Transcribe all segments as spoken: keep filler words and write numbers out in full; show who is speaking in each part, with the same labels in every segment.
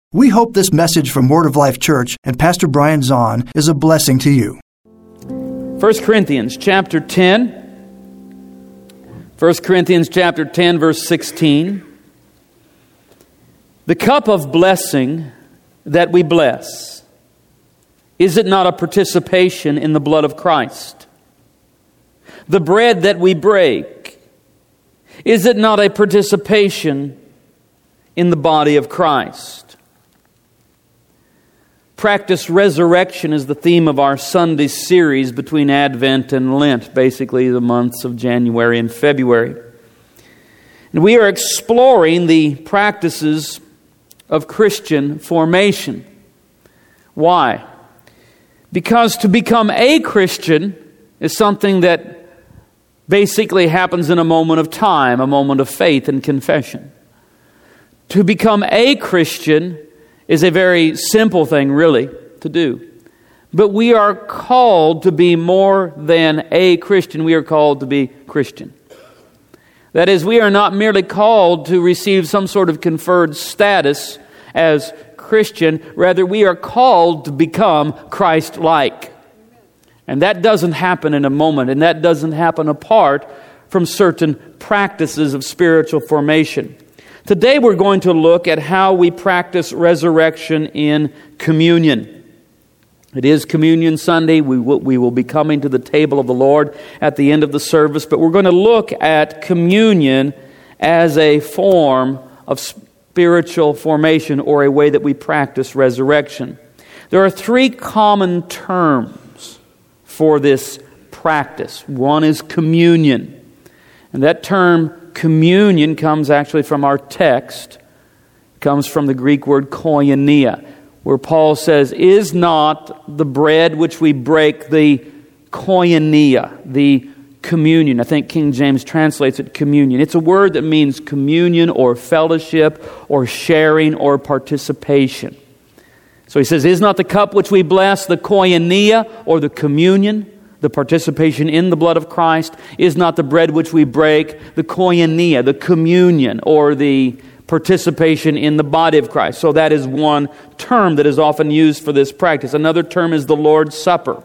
Speaker 1: We hope this message from Word of Life Church and Pastor Brian Zahn is a blessing to you.
Speaker 2: First Corinthians chapter ten. First Corinthians chapter ten, verse sixteen. The cup of blessing that we bless, is it not a participation in the blood of Christ? The bread that we break, is it not a participation in the body of Christ? Practice resurrection is the theme of our Sunday series between Advent and Lent, basically the months of January and February. And we are exploring the practices of Christian formation. Why? Because to become a Christian is something that basically happens in a moment of time, a moment of faith and confession. To become a Christian is a very simple thing, really, to do. But we are called to be more than a Christian. We are called to be Christian. That is, we are not merely called to receive some sort of conferred status as Christian. Rather, we are called to become Christ-like. And that doesn't happen in a moment, and that doesn't happen apart from certain practices of spiritual formation. Today we're going to look at how we practice resurrection in communion. It is Communion Sunday. We will, we will be coming to the table of the Lord at the end of the service, but we're going to look at communion as a form of spiritual formation or a way that we practice resurrection. There are three common terms for this practice. One is communion, and that term communion comes actually from our text. It comes from the Greek word koinonia, where Paul says, is not the bread which we break the koinonia, the communion. I think King James translates it communion. It's a word that means communion or fellowship or sharing or participation. So he says, is not the cup which we bless the koinonia or the communion, the participation in the blood of Christ? Is not the bread which we break the koinonia, the communion, or the participation in the body of Christ? So that is one term that is often used for this practice. Another term is the Lord's Supper.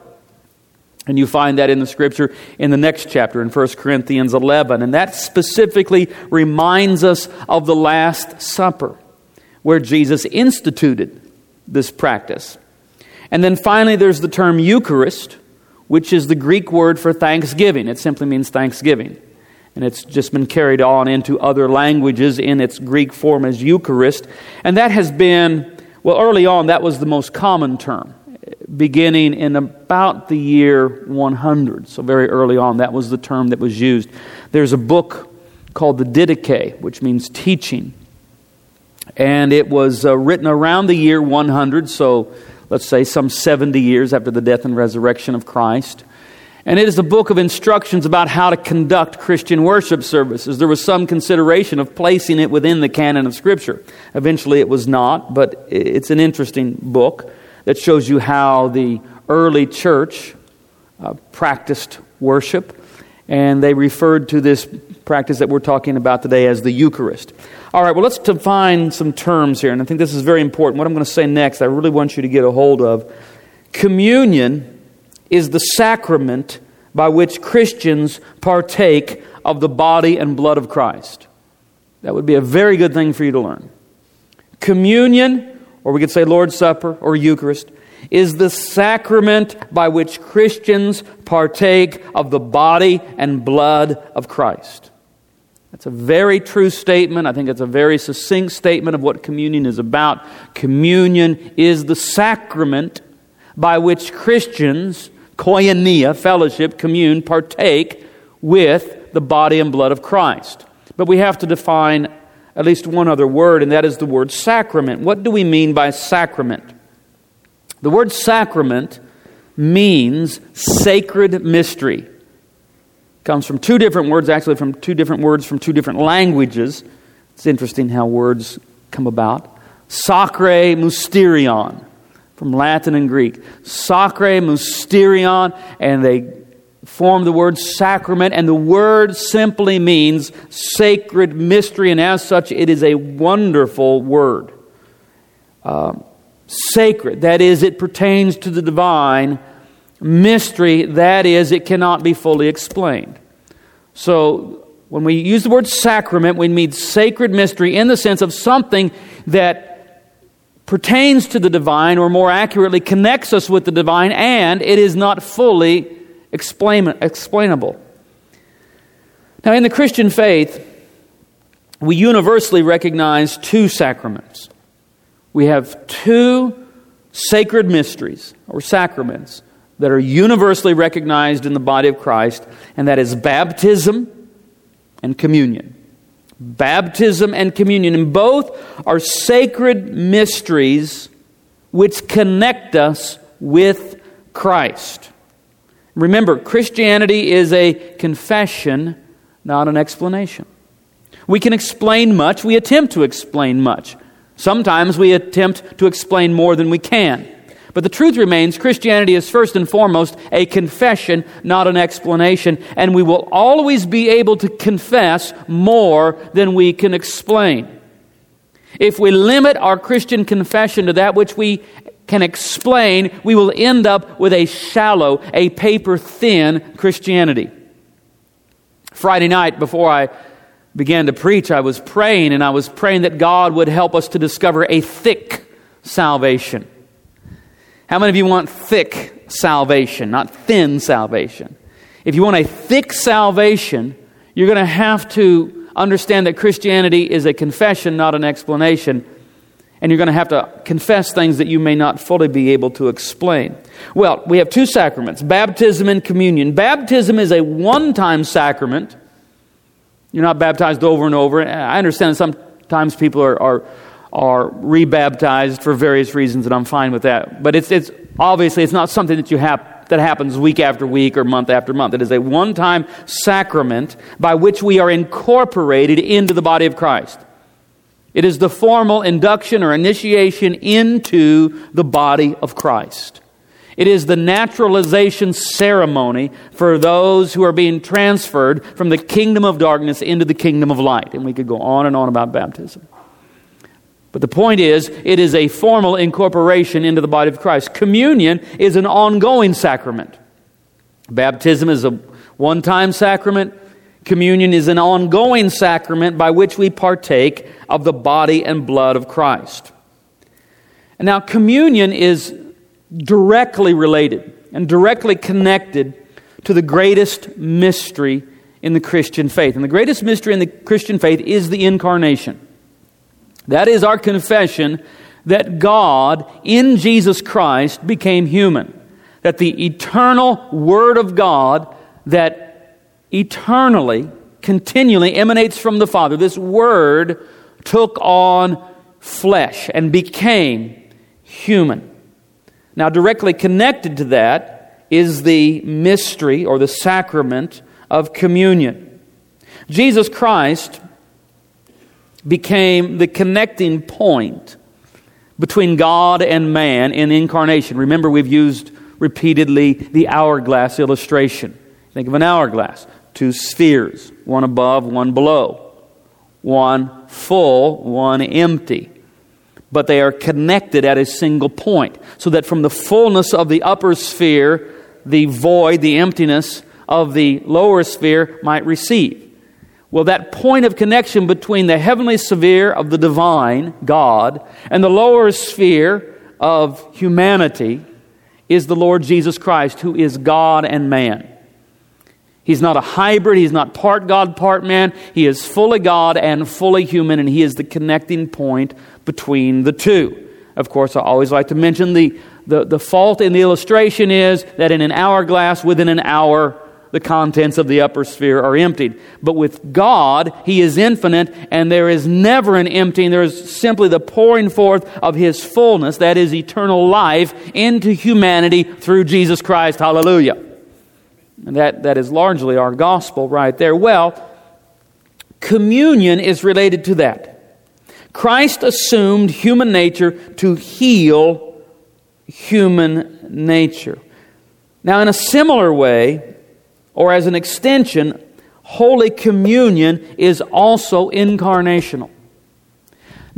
Speaker 2: And you find that in the Scripture in the next chapter, in First Corinthians eleven. And that specifically reminds us of the Last Supper, where Jesus instituted this practice. And then finally there's the term Eucharist, which is the Greek word for thanksgiving. It simply means thanksgiving. And it's just been carried on into other languages in its Greek form as Eucharist. And that has been, well, early on, that was the most common term, beginning in about the year one hundred. So very early on, that was the term that was used. There's a book called the Didache, which means teaching. And it was uh, written around the year one hundred, so let's say some seventy years after the death and resurrection of Christ. And it is a book of instructions about how to conduct Christian worship services. There was some consideration of placing it within the canon of Scripture. Eventually it was not, but it's an interesting book that shows you how the early church uh, practiced worship. And they referred to this practice that we're talking about today as the Eucharist. All right, well, let's define some terms here, and I think this is very important. What I'm going to say next, I really want you to get a hold of. Communion is the sacrament by which Christians partake of the body and blood of Christ. That would be a very good thing for you to learn. Communion, or we could say Lord's Supper or Eucharist, is the sacrament by which Christians partake of the body and blood of Christ. That's a very true statement. I think it's a very succinct statement of what communion is about. Communion is the sacrament by which Christians, koinonia, fellowship, commune, partake with the body and blood of Christ. But we have to define at least one other word, and that is the word sacrament. What do we mean by sacrament? The word sacrament means sacred mystery. It comes from two different words, actually from two different words from two different languages. It's interesting how words come about. Sacre mysterion, from Latin and Greek. Sacre mysterion, and they form the word sacrament, and the word simply means sacred mystery, and as such, it is a wonderful word. uh, sacred. That is, it pertains to the divine. Mystery, that is, it cannot be fully explained. So, when we use the word sacrament, we mean sacred mystery in the sense of something that pertains to the divine, or more accurately, connects us with the divine, and it is not fully explain- explainable. Now, in the Christian faith, we universally recognize two sacraments. We have two sacred mysteries, or sacraments, that are universally recognized in the body of Christ, and that is baptism and communion. Baptism and communion, and both are sacred mysteries which connect us with Christ. Remember, Christianity is a confession, not an explanation. We can explain much, we attempt to explain much. Sometimes we attempt to explain more than we can. But the truth remains, Christianity is first and foremost a confession, not an explanation, and we will always be able to confess more than we can explain. If we limit our Christian confession to that which we can explain, we will end up with a shallow, a paper-thin Christianity. Friday night, before I began to preach, I was praying, and I was praying that God would help us to discover a thick salvation. How many of you want thick salvation, not thin salvation? If you want a thick salvation, you're going to have to understand that Christianity is a confession, not an explanation. And you're going to have to confess things that you may not fully be able to explain. Well, we have two sacraments, baptism and communion. Baptism is a one-time sacrament. You're not baptized over and over. I understand that sometimes people are... are are rebaptized for various reasons, and I'm fine with that. But it's it's obviously it's not something that you have that happens week after week or month after month. It is a one-time sacrament by which we are incorporated into the body of Christ. It is the formal induction or initiation into the body of Christ. It is the naturalization ceremony for those who are being transferred from the kingdom of darkness into the kingdom of light. And we could go on and on about baptism. But the point is, it is a formal incorporation into the body of Christ. Communion is an ongoing sacrament. Baptism is a one-time sacrament. Communion is an ongoing sacrament by which we partake of the body and blood of Christ. And now, communion is directly related and directly connected to the greatest mystery in the Christian faith. And the greatest mystery in the Christian faith is the incarnation. That is our confession that God, in Jesus Christ, became human. That the eternal Word of God that eternally, continually emanates from the Father, this Word took on flesh and became human. Now, directly connected to that is the mystery or the sacrament of communion. Jesus Christ became the connecting point between God and man in the incarnation. Remember, we've used repeatedly the hourglass illustration. Think of an hourglass. Two spheres, one above, one below. One full, one empty. But they are connected at a single point, so that from the fullness of the upper sphere, the void, the emptiness of the lower sphere might receive. Well, that point of connection between the heavenly sphere of the divine, God, and the lower sphere of humanity is the Lord Jesus Christ, who is God and man. He's not a hybrid. He's not part God, part man. He is fully God and fully human, and He is the connecting point between the two. Of course, I always like to mention the, the, the fault in the illustration is that in an hourglass, within an hour, the contents of the upper sphere are emptied. But with God, He is infinite, and there is never an emptying. There is simply the pouring forth of His fullness, that is eternal life, into humanity through Jesus Christ. Hallelujah. And that, that is largely our gospel right there. Well, communion is related to that. Christ assumed human nature to heal human nature. Now, in a similar way, or as an extension, Holy Communion is also incarnational. Now,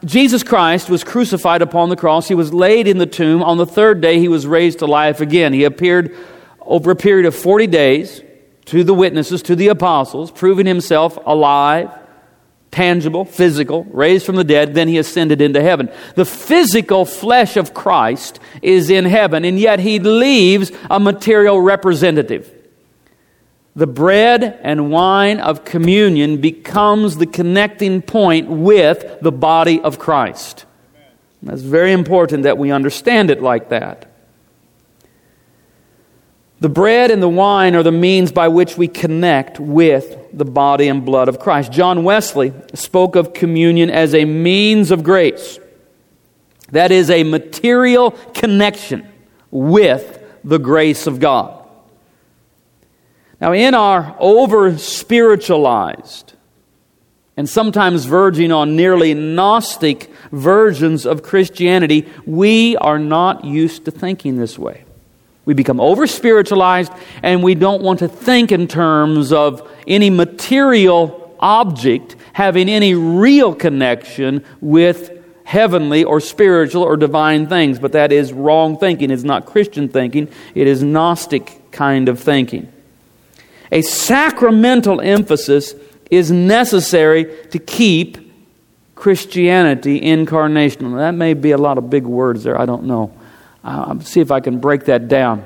Speaker 2: Jesus Christ was crucified upon the cross. He was laid in the tomb. On the third day, He was raised to life again. He appeared over a period of forty days to the witnesses, to the apostles, proving Himself alive, tangible, physical, raised from the dead. Then He ascended into heaven. The physical flesh of Christ is in heaven, and yet He leaves a material representative. The bread and wine of communion becomes the connecting point with the body of Christ. That's very important that we understand it like that. The bread and the wine are the means by which we connect with the body and blood of Christ. John Wesley spoke of communion as a means of grace. That is a material connection with the grace of God. Now, in our over-spiritualized and sometimes verging on nearly Gnostic versions of Christianity, we are not used to thinking this way. We become over-spiritualized and we don't want to think in terms of any material object having any real connection with heavenly or spiritual or divine things. But that is wrong thinking. It's not Christian thinking. It is Gnostic kind of thinking. A sacramental emphasis is necessary to keep Christianity incarnational. That may be a lot of big words there. I don't know. Uh, see if I can break that down.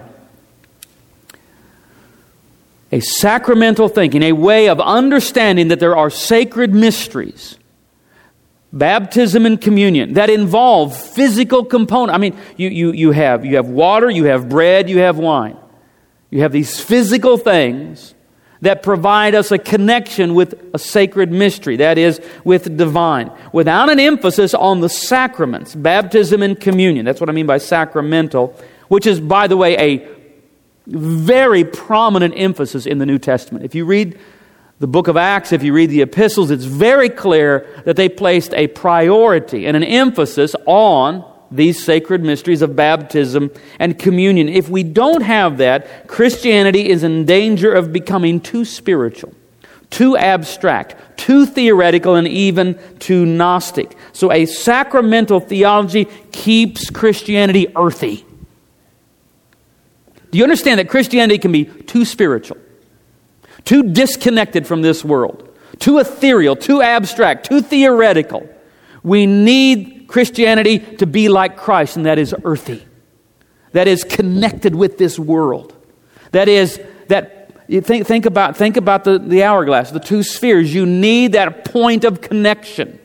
Speaker 2: A sacramental thinking, a way of understanding that there are sacred mysteries, baptism and communion, that involve physical components. I mean, you, you, you have you have water, you have bread, you have wine. You have these physical things that provide us a connection with a sacred mystery, that is, with divine, without an emphasis on the sacraments, baptism and communion. That's what I mean by sacramental, which is, by the way, a very prominent emphasis in the New Testament. If you read the book of Acts, if you read the epistles, it's very clear that they placed a priority and an emphasis on these sacred mysteries of baptism and communion. If we don't have that, Christianity is in danger of becoming too spiritual, too abstract, too theoretical, and even too Gnostic. So a sacramental theology keeps Christianity earthy. Do you understand that Christianity can be too spiritual, too disconnected from this world, too ethereal, too abstract, too theoretical? We need Christianity to be like Christ, and that is earthy. That is connected with this world. That is, that you think, think about, think about the, the hourglass, the two spheres. You need that point of connection.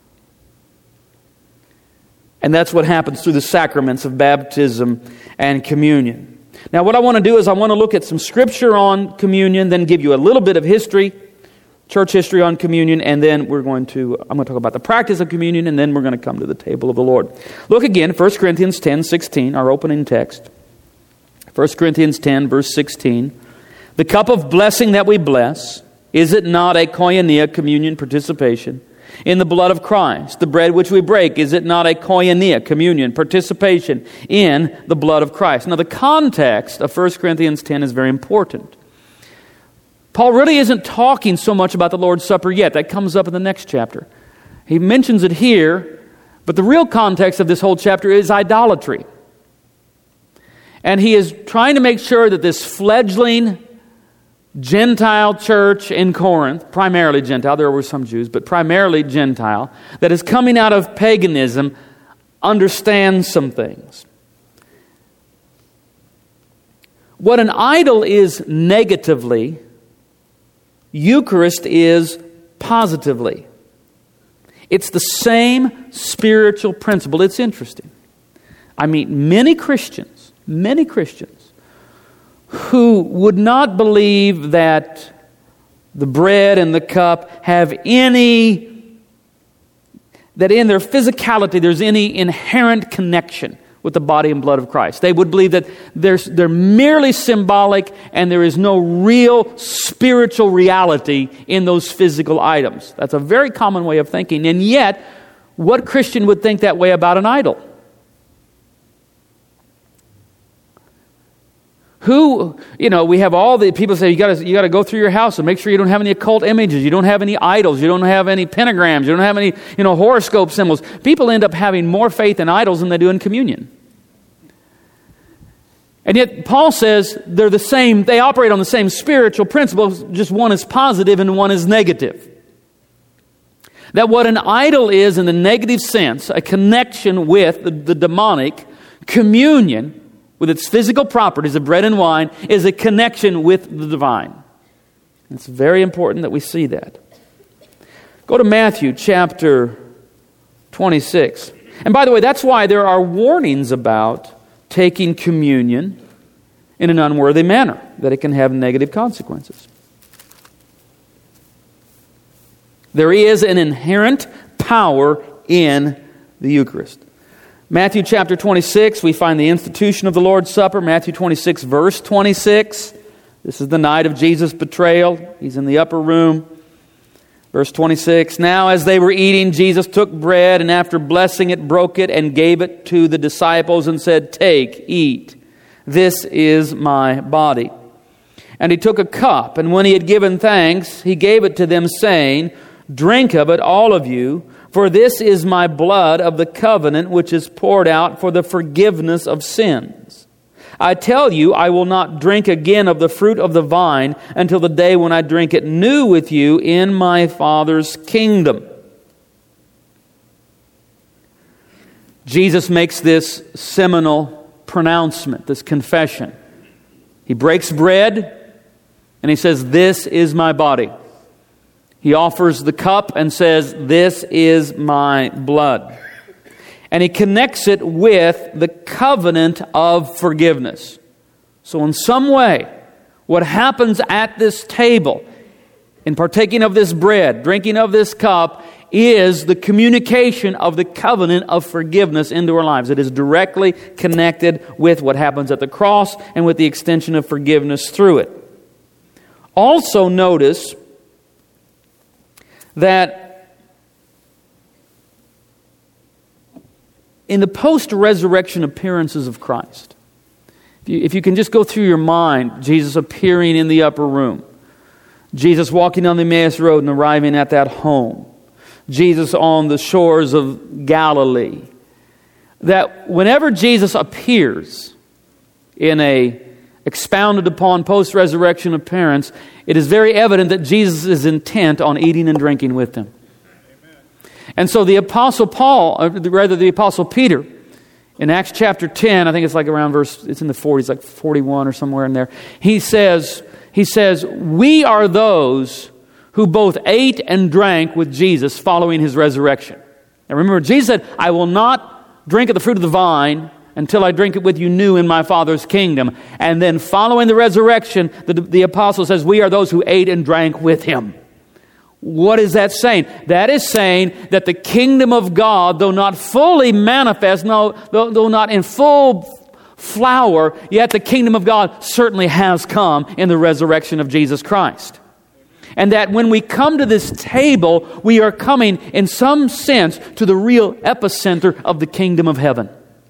Speaker 2: And that's what happens through the sacraments of baptism and communion. Now, what I want to do is I want to look at some scripture on communion, then give you a little bit of history, church history on communion, and then we're going to, I'm going to talk about the practice of communion, and then we're going to come to the table of the Lord. Look again, First Corinthians ten sixteen, our opening text. First Corinthians ten, verse sixteen. The cup of blessing that we bless, is it not a koinonia, communion participation, in the blood of Christ? The bread which we break, is it not a koinonia, communion participation in the blood of Christ? Now, the context of First Corinthians ten is very important. Paul really isn't talking so much about the Lord's Supper yet. That comes up in the next chapter. He mentions it here, but the real context of this whole chapter is idolatry. And he is trying to make sure that this fledgling Gentile church in Corinth, primarily Gentile, there were some Jews, but primarily Gentile, that is coming out of paganism, understands some things. What an idol is negatively, Eucharist is positively. It's the same spiritual principle. It's interesting. I meet many Christians, many Christians, who would not believe that the bread and the cup have any, that in their physicality there's any inherent connection with the body and blood of Christ. They would believe that they're, they're merely symbolic and there is no real spiritual reality in those physical items. That's a very common way of thinking. And yet, what Christian would think that way about an idol? Who, you know, we have all the people say you got to you got to go through your house and make sure you don't have any occult images, you don't have any idols, you don't have any pentagrams, you don't have any, you know, horoscope symbols. People end up having more faith in idols than they do in communion. And yet Paul says they're the same, they operate on the same spiritual principles, just one is positive and one is negative. That what an idol is in the negative sense, a connection with the, the demonic, communion with its physical properties of bread and wine is a connection with the divine. It's very important that we see that. Go to Matthew chapter twenty-six. And by the way, that's why there are warnings about taking communion in an unworthy manner, that it can have negative consequences. There is an inherent power in the Eucharist. Matthew chapter twenty-six, we find the institution of the Lord's Supper. Matthew twenty-six, verse twenty-six. This is the night of Jesus' betrayal. He's in the upper room. Verse twenty-six, now as they were eating, Jesus took bread, and after blessing it, broke it, and gave it to the disciples, and said, take, eat. This is my body. And he took a cup, and when he had given thanks, he gave it to them, saying, drink of it, all of you, for this is my blood of the covenant, which is poured out for the forgiveness of sins. I tell you, I will not drink again of the fruit of the vine until the day when I drink it new with you in my Father's kingdom. Jesus makes this seminal pronouncement, this confession. He breaks bread and he says, this is my body. He offers the cup and says, this is my blood. And he connects it with the covenant of forgiveness. So in some way, what happens at this table, in partaking of this bread, drinking of this cup, is the communication of the covenant of forgiveness into our lives. It is directly connected with what happens at the cross and with the extension of forgiveness through it. Also notice that in the post-resurrection appearances of Christ, if you, if you can just go through your mind, Jesus appearing in the upper room, Jesus walking on the Emmaus Road and arriving at that home, Jesus on the shores of Galilee, that whenever Jesus appears in a expounded upon post-resurrection appearance, it is very evident that Jesus is intent on eating and drinking with them. Amen. And so the Apostle Paul, or rather the Apostle Peter, in Acts chapter ten, I think it's like around verse, it's in the forties, like forty-one or somewhere in there, he says, he says, we are those who both ate and drank with Jesus following His resurrection. And remember, Jesus said, I will not drink of the fruit of the vine until I drink it with you new in my Father's kingdom. And then following the resurrection, the, the apostle says, we are those who ate and drank with Him. What is that saying? That is saying that the kingdom of God, though not fully manifest, no, though, though not in full flower, yet the kingdom of God certainly has come in the resurrection of Jesus Christ. And that when we come to this table, we are coming in some sense to the real epicenter of the kingdom of heaven.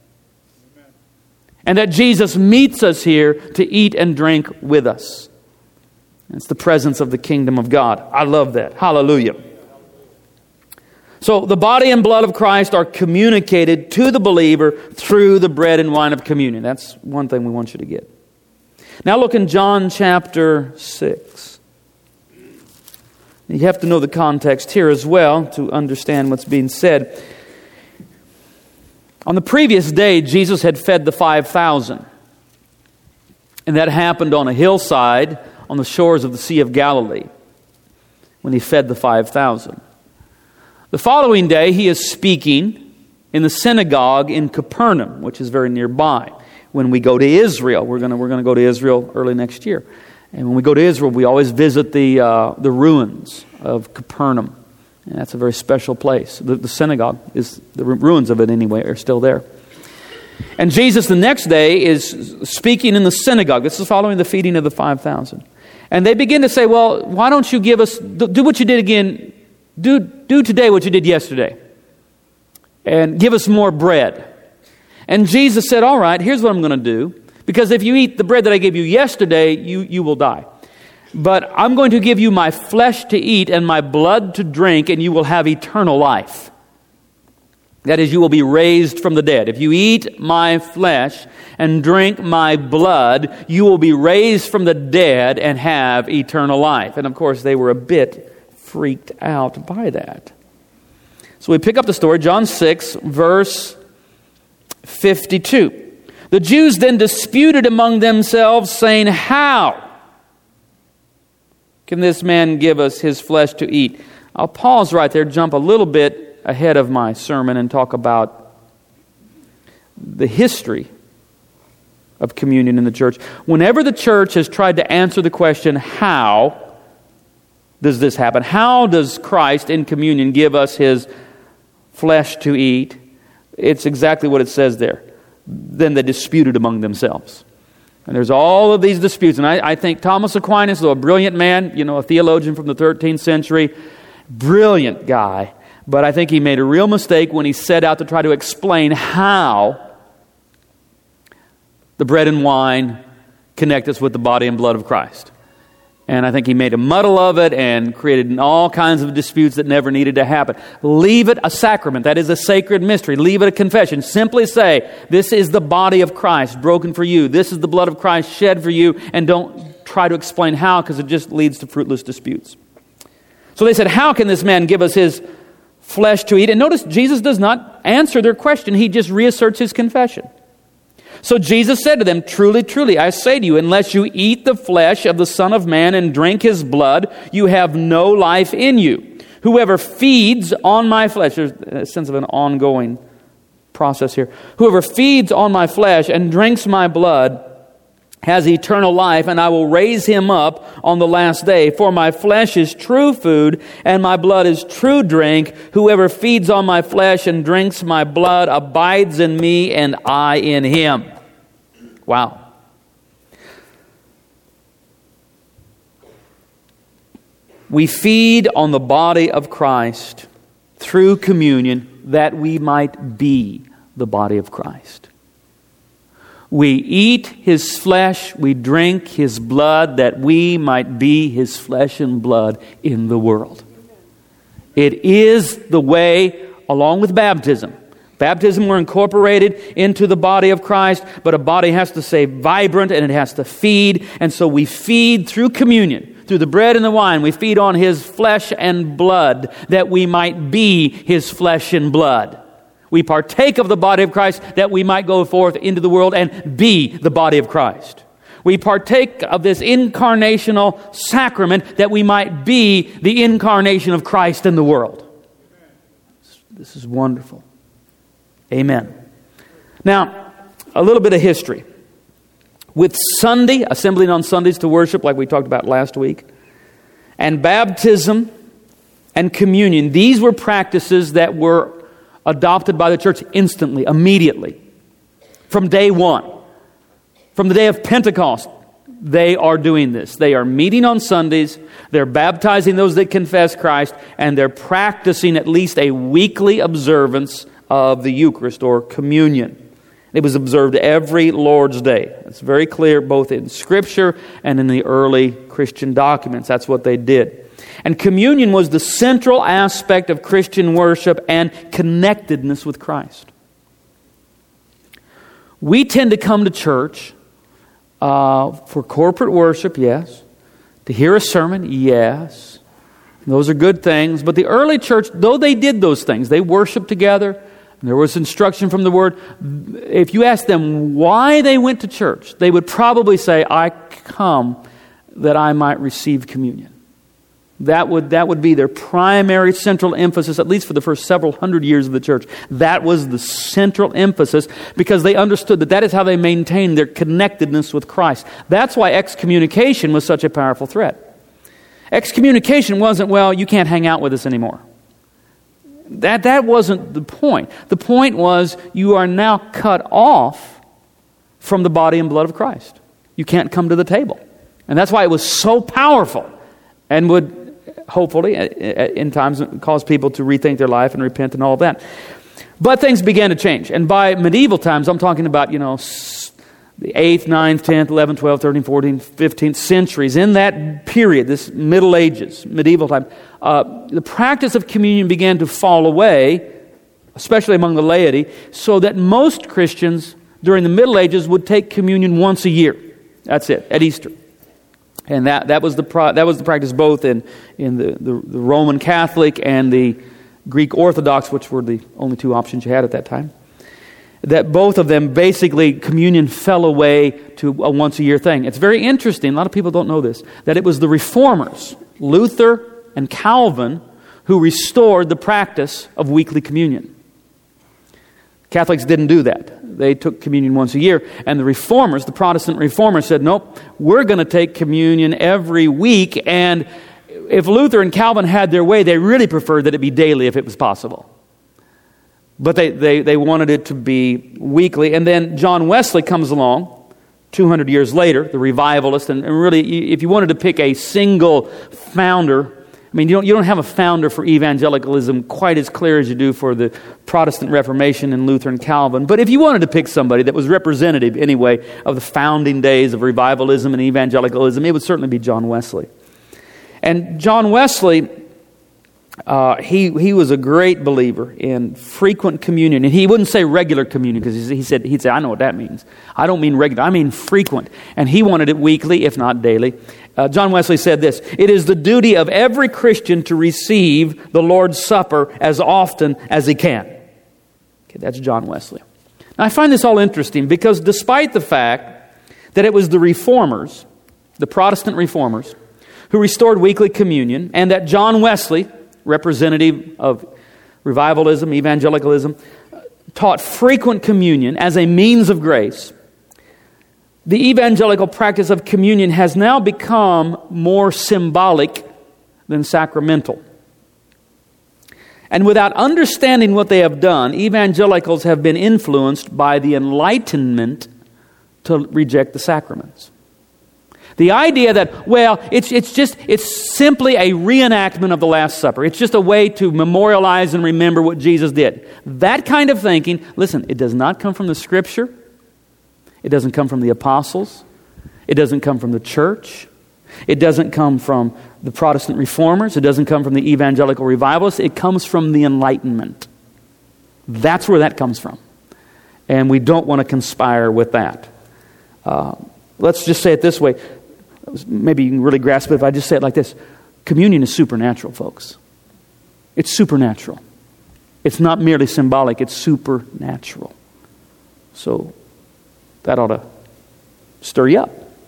Speaker 2: And that Jesus meets us here to eat and drink with us. It's the presence of the kingdom of God. I love that. Hallelujah. So the body and blood of Christ are communicated to the believer through the bread and wine of communion. That's one thing we want you to get. Now look in John chapter six. You have to know the context here as well to understand what's being said. On the previous day, Jesus had fed the five thousand. And that happened on a hillside on the shores of the Sea of Galilee when He fed the five thousand. The following day, He is speaking in the synagogue in Capernaum, which is very nearby. When we go to Israel, we're going to, we're going to go to Israel early next year. And when we go to Israel, we always visit the, uh, the ruins of Capernaum. And that's a very special place. The, the synagogue, is the ruins of it anyway, are still there. And Jesus the next day is speaking in the synagogue. This is following the feeding of the five thousand. And they begin to say, well, why don't you give us, do what you did again, do, do today what you did yesterday. And give us more bread. And Jesus said, all right, here's what I'm going to do. Because if you eat the bread that I gave you yesterday, you, you will die. But I'm going to give you my flesh to eat and my blood to drink, and you will have eternal life. That is, you will be raised from the dead. If you eat my flesh and drink my blood, you will be raised from the dead and have eternal life. And of course, they were a bit freaked out by that. So we pick up the story, John six, verse fifty-two. The Jews then disputed among themselves, saying, "How can this man give us his flesh to eat?" I'll pause right there, jump a little bit ahead of my sermon and talk about the history of communion in the church. Whenever the church has tried to answer the question, how does this happen? How does Christ in communion give us his flesh to eat? It's exactly what it says there. Then they disputed among themselves. And there's all of these disputes. And I, I think Thomas Aquinas, though a brilliant man, you know, a theologian from the thirteenth century, brilliant guy, but I think he made a real mistake when he set out to try to explain how the bread and wine connect us with the body and blood of Christ. And I think he made a muddle of it and created all kinds of disputes that never needed to happen. Leave it a sacrament. That is a sacred mystery. Leave it a confession. Simply say, this is the body of Christ broken for you. This is the blood of Christ shed for you. And don't try to explain how, because it just leads to fruitless disputes. So they said, how can this man give us his flesh to eat? And notice, Jesus does not answer their question. He just reasserts his confession. So Jesus said to them, "Truly, truly, I say to you, unless you eat the flesh of the Son of Man and drink his blood, you have no life in you. Whoever feeds on my flesh," there's a sense of an ongoing process here. "Whoever feeds on my flesh and drinks my blood has eternal life, and I will raise him up on the last day. For my flesh is true food, and my blood is true drink. Whoever feeds on my flesh and drinks my blood abides in me, and I in him." Wow. We feed on the body of Christ through communion that we might be the body of Christ. We eat his flesh, we drink his blood, that we might be his flesh and blood in the world. It is the way, along with baptism. Baptism, we're incorporated into the body of Christ, but a body has to stay vibrant and it has to feed. And so we feed through communion, through the bread and the wine. We feed on his flesh and blood, that we might be his flesh and blood. We partake of the body of Christ that we might go forth into the world and be the body of Christ. We partake of this incarnational sacrament that we might be the incarnation of Christ in the world. This is wonderful. Amen. Now, a little bit of history. With Sunday, assembling on Sundays to worship like we talked about last week, and baptism and communion, these were practices that were adopted by the church instantly, immediately. From day one. From the day of Pentecost, they are doing this. They are meeting on Sundays, they're baptizing those that confess Christ, and they're practicing at least a weekly observance of the Eucharist or communion. It was observed every Lord's Day. It's very clear both in Scripture and in the early Christian documents. That's what they did. And communion was the central aspect of Christian worship and connectedness with Christ. We tend to come to church uh, for corporate worship, yes. To hear a sermon, yes. Those are good things. But the early church, though they did those things, they worshiped together, and there was instruction from the Word. If you ask them why they went to church, they would probably say, "I come that I might receive communion." That would that would be their primary central emphasis, at least for the first several hundred years of the church. That was the central emphasis, because they understood that that is how they maintained their connectedness with Christ. That's why excommunication was such a powerful threat. Excommunication wasn't, well, you can't hang out with us anymore. That, that wasn't the point. The point was, you are now cut off from the body and blood of Christ. You can't come to the table. And that's why it was so powerful, and would hopefully in times cause people to rethink their life and repent and all of that. But things began to change. And by medieval times, I'm talking about, you know, the eighth, ninth, tenth, eleventh, twelfth, thirteenth, fourteenth, fifteenth centuries, in that period, this Middle Ages, medieval time, uh, the practice of communion began to fall away, especially among the laity, so that most Christians during the Middle Ages would take communion once a year. That's it, at Easter. And that, that was the pro, that was the practice both in, in the, the, the Roman Catholic and the Greek Orthodox, which were the only two options you had at that time. That both of them, basically, communion fell away to a once-a-year thing. It's very interesting, a lot of people don't know this, that it was the Reformers, Luther and Calvin, who restored the practice of weekly communion. Catholics didn't do that. They took communion once a year. And the Reformers, the Protestant Reformers, said, nope, we're going to take communion every week. And if Luther and Calvin had their way, they really preferred that it be daily if it was possible. But they, they, they wanted it to be weekly. And then John Wesley comes along two hundred years later, the revivalist. And, and really, if you wanted to pick a single founder, I mean, you don't, you don't have a founder for evangelicalism quite as clear as you do for the Protestant Reformation and Luther and Calvin. But if you wanted to pick somebody that was representative, anyway, of the founding days of revivalism and evangelicalism, it would certainly be John Wesley. And John Wesley, uh, he he was a great believer in frequent communion. And he wouldn't say regular communion, because he said, he'd say, I know what that means. I don't mean regular, I mean frequent. And he wanted it weekly, if not daily. Uh, John Wesley said this, it is the duty of every Christian to receive the Lord's Supper as often as he can. Okay, that's John Wesley. Now, I find this all interesting because despite the fact that it was the Reformers, the Protestant Reformers, who restored weekly communion, and that John Wesley, representative of revivalism, evangelicalism, taught frequent communion as a means of grace, the evangelical practice of communion has now become more symbolic than sacramental. And without understanding what they have done, evangelicals have been influenced by the Enlightenment to reject the sacraments. The idea that, well, it's it's just, it's simply a reenactment of the Last Supper. It's just a way to memorialize and remember what Jesus did. That kind of thinking, listen, it does not come from the Scripture. It doesn't come from the apostles. It doesn't come from the church. It doesn't come from the Protestant Reformers. It doesn't come from the evangelical revivalists. It comes from the Enlightenment. That's where that comes from. And we don't want to conspire with that. Uh, let's just say it this way. Maybe you can really grasp it if I just say it like this. Communion is supernatural, folks. It's supernatural. It's not merely symbolic. It's supernatural. So that ought to stir you up.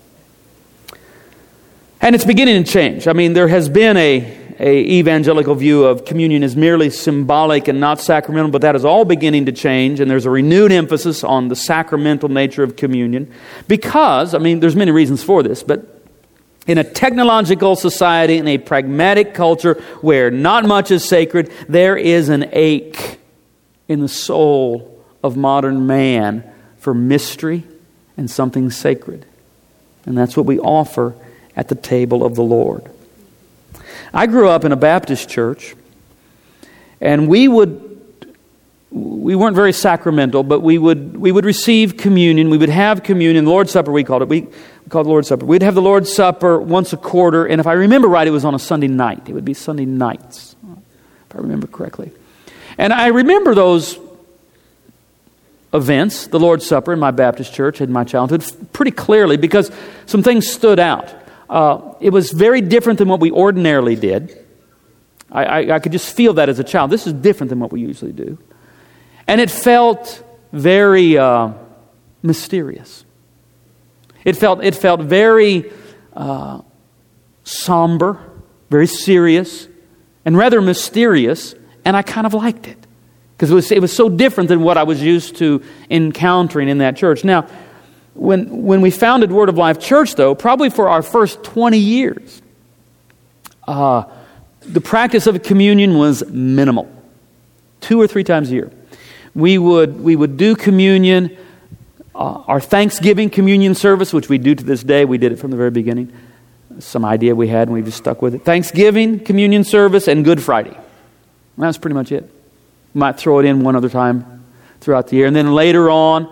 Speaker 2: And it's beginning to change. I mean, there has been a, a evangelical view of communion as merely symbolic and not sacramental, but that is all beginning to change, and there's a renewed emphasis on the sacramental nature of communion. Because, I mean, there's many reasons for this, but in a technological society, in a pragmatic culture where not much is sacred, there is an ache in the soul of modern man for mystery and something sacred. And that's what we offer at the table of the Lord. I grew up in a Baptist church, and we would we weren't very sacramental, but we would we would receive communion. We would have communion, the Lord's Supper we called it. We, we called it the Lord's Supper. We'd have the Lord's Supper once a quarter, and if I remember right, it was on a Sunday night. It would be Sunday nights, if I remember correctly. And I remember those events, the Lord's Supper in my Baptist church in my childhood, pretty clearly because some things stood out. Uh, it was very different than what we ordinarily did. I, I, I could just feel that as a child. This is different than what we usually do. And it felt very uh, mysterious. It felt it felt very uh, somber, very serious, and rather mysterious. And I kind of liked it because it was it was so different than what I was used to encountering in that church. Now, when when we founded Word of Life Church, though, probably for our first twenty years, uh, the practice of communion was minimal, two or three times a year. We would we would do communion, uh, our Thanksgiving communion service, which we do to this day. We did it from the very beginning. Some idea we had, and we just stuck with it. Thanksgiving communion service and Good Friday. And that was pretty much it. We might throw it in one other time throughout the year. And then later on,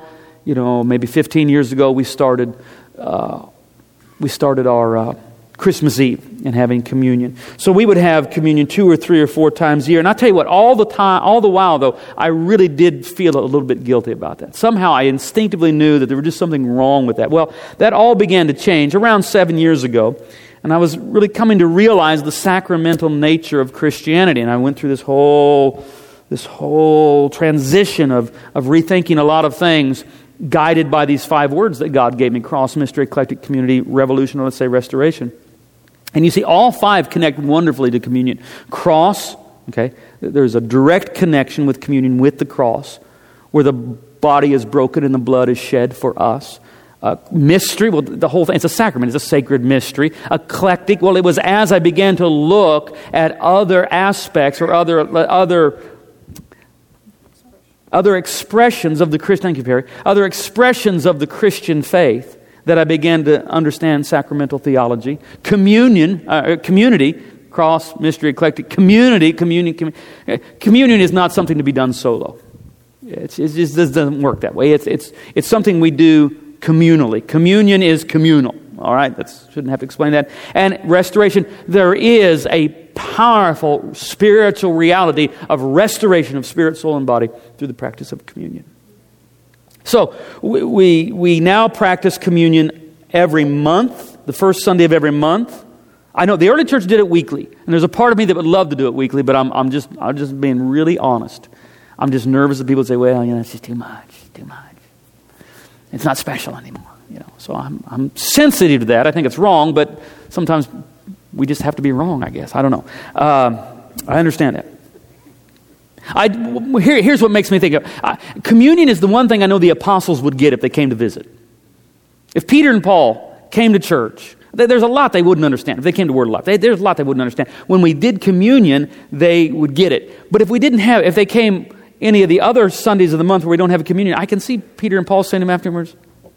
Speaker 2: you know, maybe fifteen years ago, we started uh, we started our uh, Christmas Eve and having communion. So we would have communion two or three or four times a year. And I tell you what, all the time, all the while though, I really did feel a little bit guilty about that. Somehow I instinctively knew that there was just something wrong with that. Well, that all began to change around seven years ago. And I was really coming to realize the sacramental nature of Christianity. And I went through this whole this whole transition of, of rethinking a lot of things, guided by these five words that God gave me: cross, mystery, eclectic, community, revolution, or let's say restoration. And you see, all five connect wonderfully to communion. Cross, okay, there's a direct connection with communion with the cross, where the body is broken and the blood is shed for us. Uh, mystery, well, the whole thing, it's a sacrament, it's a sacred mystery. Eclectic, well, it was as I began to look at other aspects or other other other expressions of the Christian, thank you, Perry, other expressions of the Christian faith, that I began to understand sacramental theology. Communion, uh, community, cross, mystery, eclectic, community, communion, commun- communion is not something to be done solo. It's, it just doesn't work that way. It's it's it's something we do communally. Communion is communal. All right, that shouldn't have to explain that. And restoration, there is a powerful spiritual reality of restoration of spirit, soul, and body through the practice of communion. So we, we we now practice communion every month, the first Sunday of every month. I know the early church did it weekly, and there's a part of me that would love to do it weekly, but I'm I'm just I'm just being really honest. I'm just nervous that people say, "Well, you know, it's just too much, too much. It's not special anymore." You know, so I'm I'm sensitive to that. I think it's wrong, but sometimes we just have to be wrong. I guess I don't know. Um, I understand that. I, here, here's what makes me think of uh, communion is the one thing I know the apostles would get if they came to visit. If Peter and Paul came to church, th- there's a lot they wouldn't understand. If they came to Word of Life, they, there's a lot they wouldn't understand. When we did communion, they would get it. But if we didn't have, if they came any of the other Sundays of the month where we don't have a communion, I can see Peter and Paul saying to them afterwards,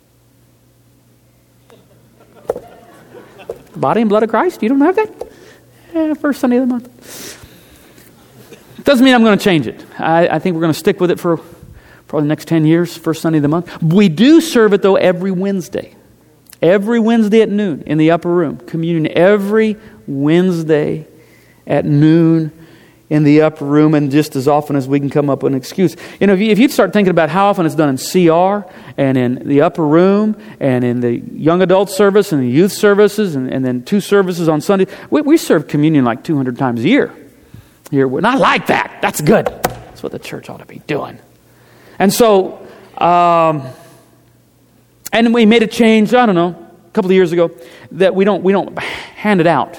Speaker 2: "Body and blood of Christ, you don't have that? Eh, first Sunday of the month." Doesn't mean I'm going to change it. I, I think we're going to stick with it for probably the next ten years, first Sunday of the month. We do serve it, though, every Wednesday. Every Wednesday at noon in the upper room. Communion every Wednesday at noon in the upper room, and just as often as we can come up with an excuse. You know, if, you, if you'd start thinking about how often it's done in C R and in the upper room and in the young adult service and the youth services and, and then two services on Sunday, we, we serve communion like two hundred times a year. Here, we're not like that. That's good. That's what the church ought to be doing. And so, um, and we made a change, I don't know, a couple of years ago, that we don't we don't hand it out.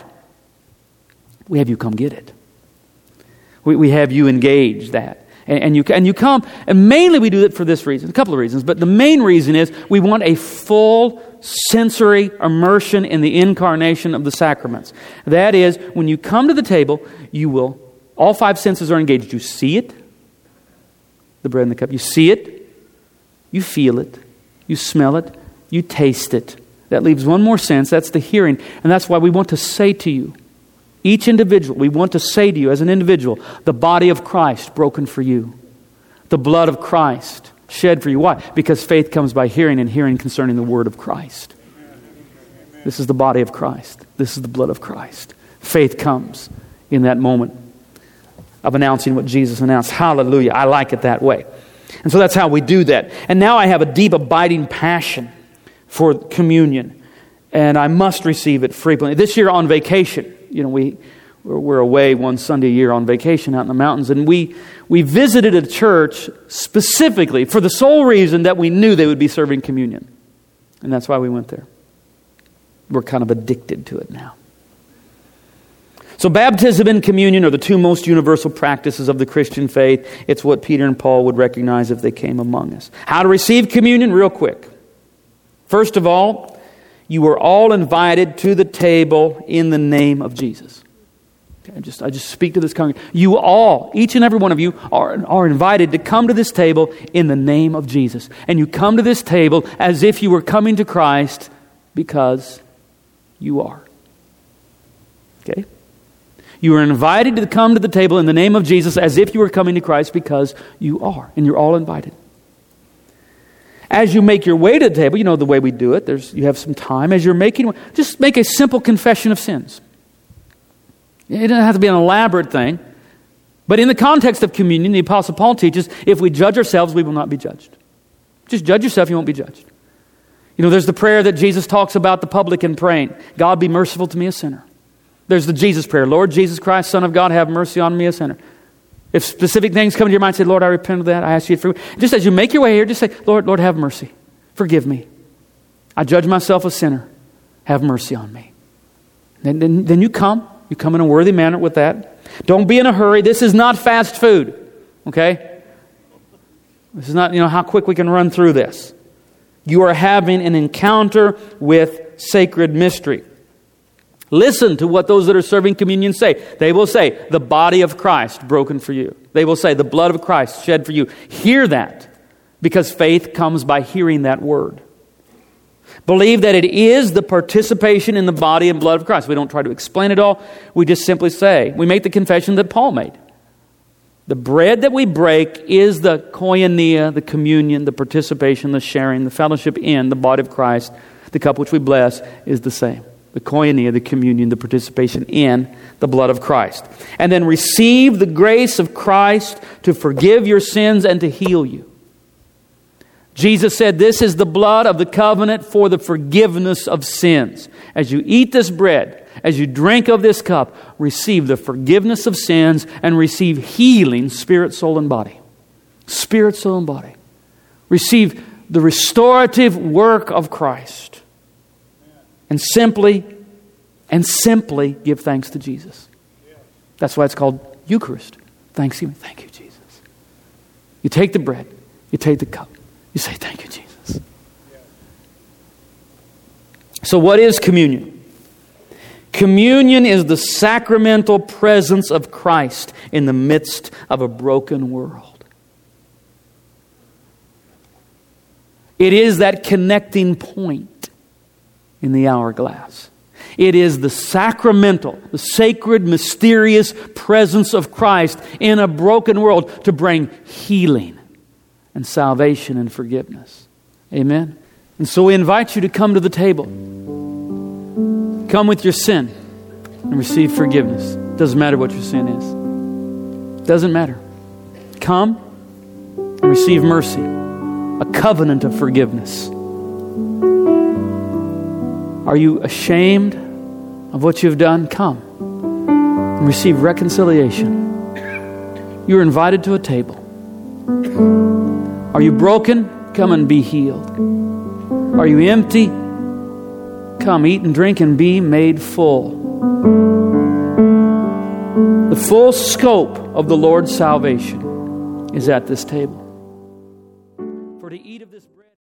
Speaker 2: We have you come get it. We we have you engage that. And, and you and you come, and mainly we do it for this reason, a couple of reasons, but the main reason is we want a full sensory immersion in the incarnation of the sacraments. That is, when you come to the table, you will all five senses are engaged. You see it, the bread and the cup. You see it, you feel it, you smell it, you taste it. That leaves one more sense, that's the hearing. And that's why we want to say to you, each individual, we want to say to you as an individual, the body of Christ broken for you. The blood of Christ shed for you. Why? Because faith comes by hearing, and hearing concerning the word of Christ. This is the body of Christ. This is the blood of Christ. Faith comes in that moment of announcing what Jesus announced. Hallelujah. I like it that way. And so that's how we do that. And now I have a deep abiding passion for communion, and I must receive it frequently. This year on vacation, you know, we we're away one Sunday a year on vacation out in the mountains, and we we visited a church specifically for the sole reason that we knew they would be serving communion. And that's why we went there. We're kind of addicted to it now. So baptism and communion are the two most universal practices of the Christian faith. It's what Peter and Paul would recognize if they came among us. How to receive communion? Real quick. First of all, you were all invited to the table in the name of Jesus. Okay, I just I just speak to this congregation. You all, each and every one of you, are, are invited to come to this table in the name of Jesus. And you come to this table as if you were coming to Christ because you are. Okay? You are invited to come to the table in the name of Jesus as if you were coming to Christ because you are. And you're all invited. As you make your way to the table, you know the way we do it. There's you have some time. As you're making, just make a simple confession of sins. It doesn't have to be an elaborate thing. But in the context of communion, the Apostle Paul teaches, if we judge ourselves, we will not be judged. Just judge yourself, you won't be judged. You know, there's the prayer that Jesus talks about the publican praying. God, be merciful to me, a sinner. There's the Jesus prayer. Lord Jesus Christ, Son of God, have mercy on me, a sinner. If specific things come to your mind, say, Lord, I repent of that. I ask you to forgive me. Just as you make your way here, just say, Lord, Lord, have mercy. Forgive me. I judge myself a sinner. Have mercy on me. Then, then, then you come. You come in a worthy manner with that. Don't be in a hurry. This is not fast food. Okay? This is not, you know, how quick we can run through this. You are having an encounter with sacred mystery. Listen to what those that are serving communion say. They will say, the body of Christ broken for you. They will say, the blood of Christ shed for you. Hear that, because faith comes by hearing that word. Believe that it is the participation in the body and blood of Christ. We don't try to explain it all. We just simply say, we make the confession that Paul made. The bread that we break is the koinonia, the communion, the participation, the sharing, the fellowship in the body of Christ. The cup which we bless is the same. The koinonia, the communion, the participation in the blood of Christ. And then receive the grace of Christ to forgive your sins and to heal you. Jesus said, this is the blood of the covenant for the forgiveness of sins. As you eat this bread, as you drink of this cup, receive the forgiveness of sins and receive healing, spirit, soul, and body. Spirit, soul, and body. Receive the restorative work of Christ. And simply, and simply give thanks to Jesus. That's why it's called Eucharist. Thanksgiving. Thank you, Jesus. You take the bread. You take the cup. You say, thank you, Jesus. So what is communion? Communion is the sacramental presence of Christ in the midst of a broken world. It is that connecting point in the hourglass. It is the sacramental, the sacred, mysterious presence of Christ in a broken world to bring healing and salvation and forgiveness. Amen? And so we invite you to come to the table. Come with your sin and receive forgiveness. Doesn't matter what your sin is. Doesn't matter. Come and receive mercy. A covenant of forgiveness. Are you ashamed of what you've done? Come and receive reconciliation. You're invited to a table. Are you broken? Come and be healed. Are you empty? Come, eat and drink and be made full. The full scope of the Lord's salvation is at this table. For to eat of this bread...